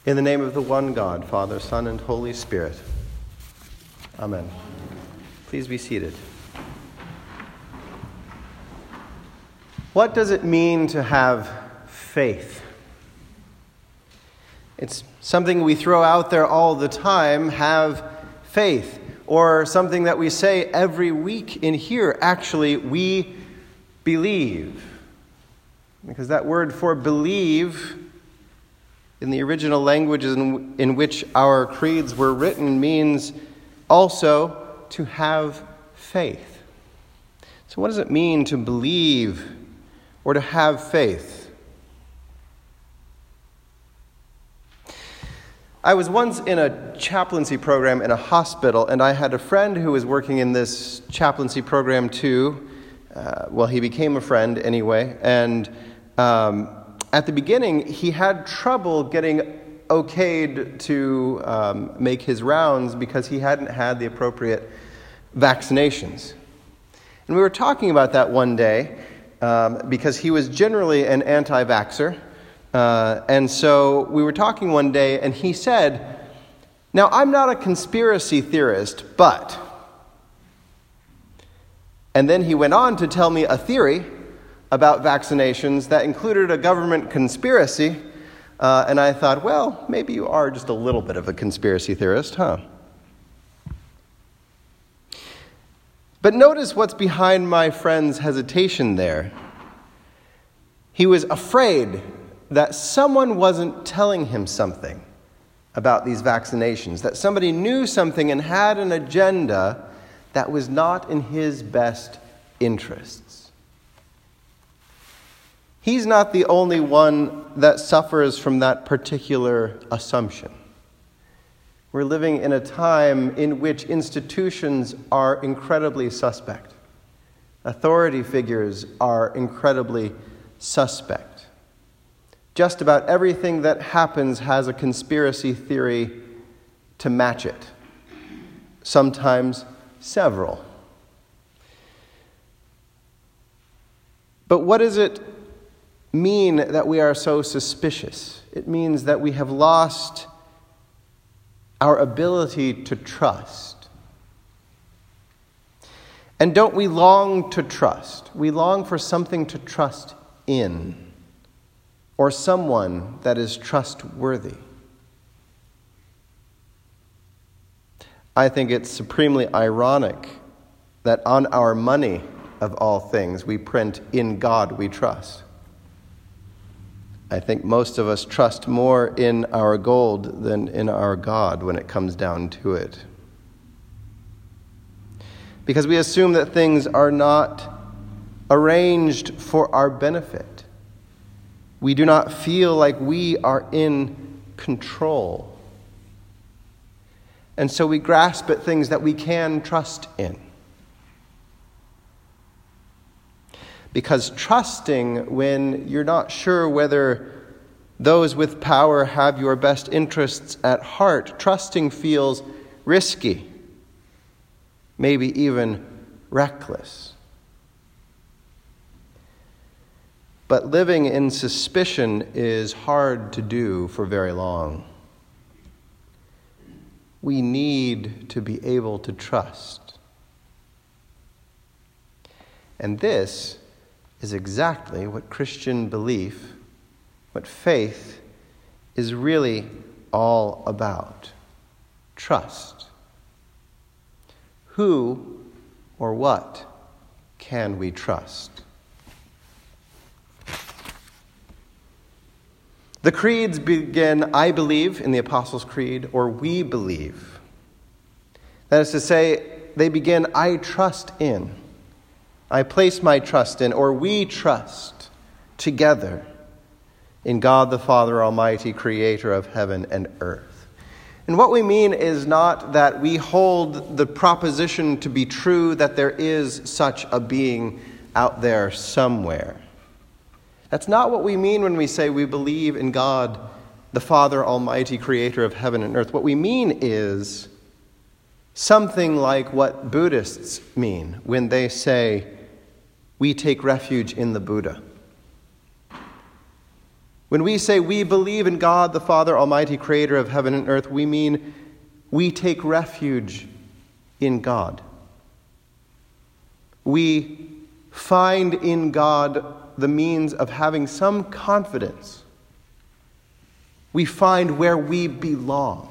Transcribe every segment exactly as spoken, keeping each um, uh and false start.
In the name of the one God, Father, Son, and Holy Spirit. Amen. Please be seated. What does it mean to have faith? It's something we throw out there all the time, have faith, or something that we say every week in here. Actually, we believe. Because that word for believe, in the original languages in, in which our creeds were written, means also to have faith. So what does it mean to believe or to have faith? I was once in a chaplaincy program in a hospital, and I had a friend who was working in this chaplaincy program too. Uh, well, he became a friend anyway, and um, at the beginning, he had trouble getting okayed to um, make his rounds because he hadn't had the appropriate vaccinations. And we were talking about that one day um, because he was generally an anti-vaxxer. Uh, and so we were talking one day, and he said, "Now, I'm not a conspiracy theorist, but..." And then he went on to tell me a theory about vaccinations that included a government conspiracy. Uh, and I thought, well, maybe you are just a little bit of a conspiracy theorist, huh? But notice what's behind my friend's hesitation there. He was afraid that someone wasn't telling him something about these vaccinations, that somebody knew something and had an agenda that was not in his best interests. He's not the only one that suffers from that particular assumption. We're living in a time in which institutions are incredibly suspect. Authority figures are incredibly suspect. Just about everything that happens has a conspiracy theory to match it. Sometimes several. But what does it mean that we are so suspicious? It means that we have lost our ability to trust. And don't we long to trust? We long for something to trust in, or someone that is trustworthy. I think it's supremely ironic that on our money, of all things, we print, "In God we trust." I think most of us trust more in our gold than in our God when it comes down to it. Because we assume that things are not arranged for our benefit. We do not feel like we are in control. And so we grasp at things that we can trust in. Because trusting when you're not sure whether those with power have your best interests at heart, trusting feels risky, maybe even reckless. But living in suspicion is hard to do for very long. We need to be able to trust. And this is exactly what Christian belief, what faith, is really all about. Trust. Who or what can we trust? The creeds begin, "I believe," in the Apostles' Creed, or "we believe." That is to say, they begin, "I trust in." I place my trust in, or we trust together in God the Father Almighty, creator of heaven and earth. And what we mean is not that we hold the proposition to be true that there is such a being out there somewhere. That's not what we mean when we say we believe in God the Father Almighty, creator of heaven and earth. What we mean is something like what Buddhists mean when they say, "We take refuge in the Buddha." When we say we believe in God, the Father Almighty, creator of heaven and earth, we mean we take refuge in God. We find in God the means of having some confidence. We find where we belong.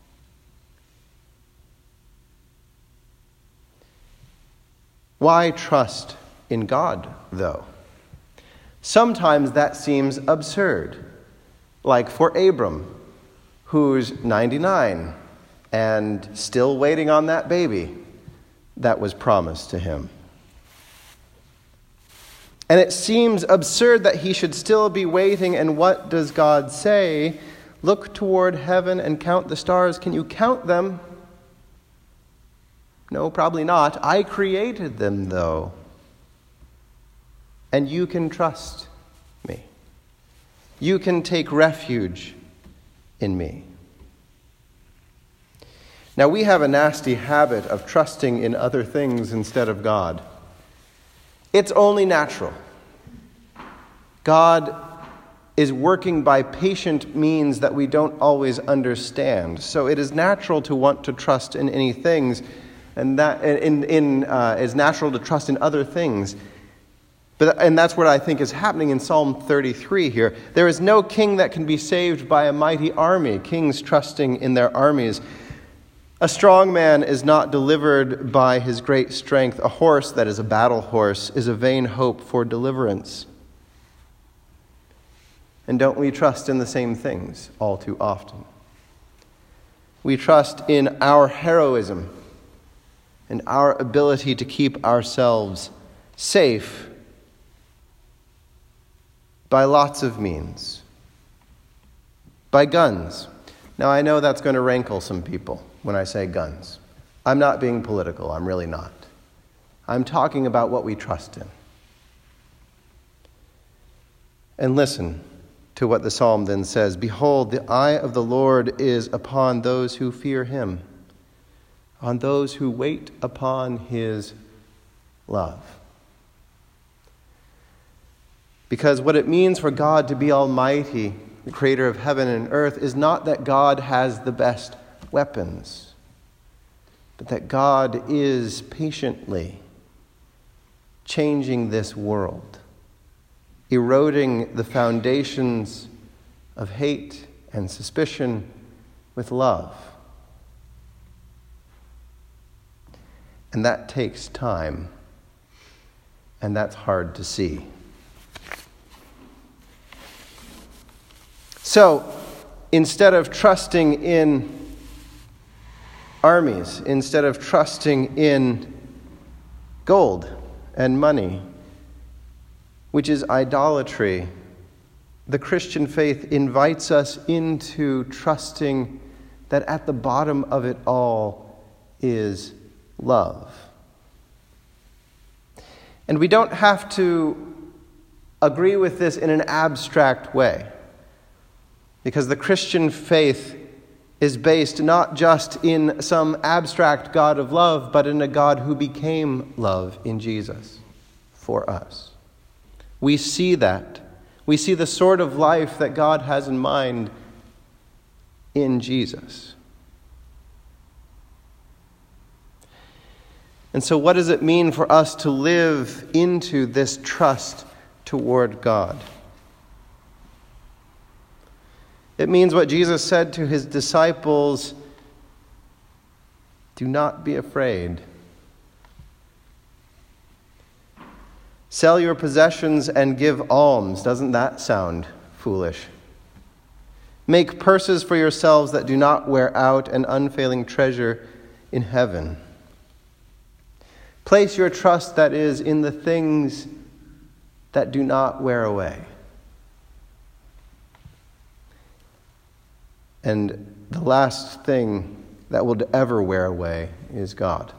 Why trust in God, though? Sometimes that seems absurd, like for Abram, who's ninety-nine and still waiting on that baby that was promised to him. And it seems absurd that he should still be waiting, and what does God say? Look toward heaven and count the stars. Can you count them? No, probably not. I created them, though. And you can trust me. You can take refuge in me. Now, we have a nasty habit of trusting in other things instead of God. It's only natural. God is working by patient means that we don't always understand. So it is natural to want to trust in any things, and that in in uh, is natural to trust in other things. But and that's what I think is happening in Psalm thirty-three here. There is no king that can be saved by a mighty army. Kings trusting in their armies. A strong man is not delivered by his great strength. A horse that is a battle horse is a vain hope for deliverance. And don't we trust in the same things all too often? We trust in our heroism and our ability to keep ourselves safe by lots of means. By guns. Now, I know that's going to rankle some people when I say guns. I'm not being political. I'm really not. I'm talking about what we trust in. And listen to what the psalm then says. Behold, the eye of the Lord is upon those who fear him, on those who wait upon his love. Because what it means for God to be almighty, the creator of heaven and earth, is not that God has the best weapons, but that God is patiently changing this world, eroding the foundations of hate and suspicion with love. And that takes time, and that's hard to see. So, instead of trusting in armies, instead of trusting in gold and money, which is idolatry, the Christian faith invites us into trusting that at the bottom of it all is love. And we don't have to agree with this in an abstract way, because the Christian faith is based not just in some abstract God of love, but in a God who became love in Jesus for us. We see that. We see the sort of life that God has in mind in Jesus. And so what does it mean for us to live into this trust toward God? It means what Jesus said to his disciples: do not be afraid. Sell your possessions and give alms. Doesn't that sound foolish? Make purses for yourselves that do not wear out, an unfailing treasure in heaven. Place your trust, that is, in the things that do not wear away. And the last thing that will ever wear away is God.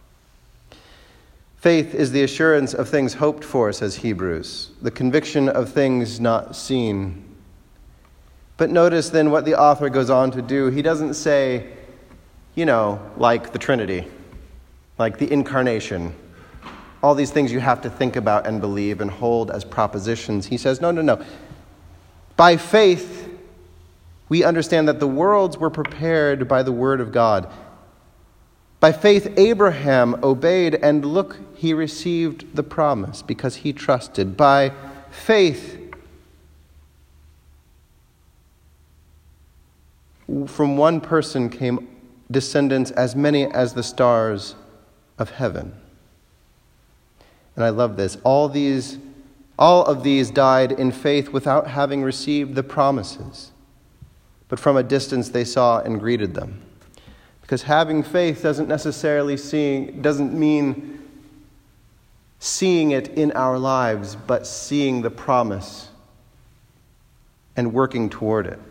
Faith is the assurance of things hoped for, says Hebrews, the conviction of things not seen. But notice then what the author goes on to do. He doesn't say, you know, like the Trinity, like the incarnation, all these things you have to think about and believe and hold as propositions. He says, no, no, no. By faith, we understand that the worlds were prepared by the word of God. By faith, Abraham obeyed, and look, he received the promise because he trusted. By faith, from one person came descendants as many as the stars of heaven. And I love this. All these, all of these died in faith without having received the promises. But from a distance they saw and greeted them. Because having faith doesn't necessarily seeing, doesn't mean seeing it in our lives, but seeing the promise and working toward it.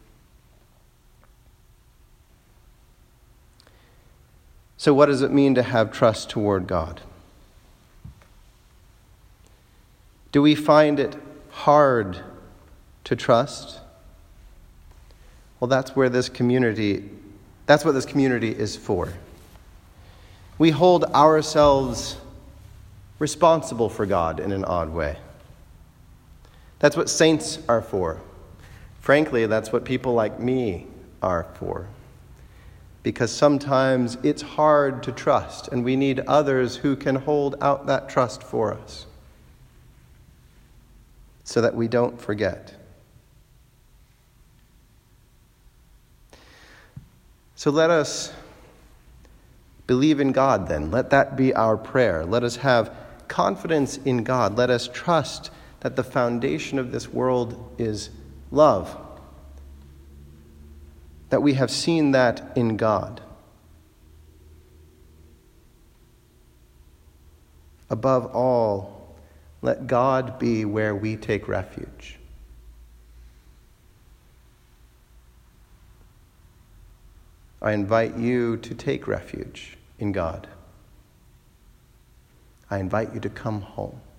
So what does it mean to have trust toward God? Do we find it hard to trust? Well, that's where this community, that's what this community is for. We hold ourselves responsible for God in an odd way. That's what saints are for. Frankly, that's what people like me are for. Because sometimes it's hard to trust, and we need others who can hold out that trust for us so that we don't forget. So let us believe in God then. Let that be our prayer. Let us have confidence in God. Let us trust that the foundation of this world is love. That we have seen that in God. Above all, let God be where we take refuge. I invite you to take refuge in God. I invite you to come home.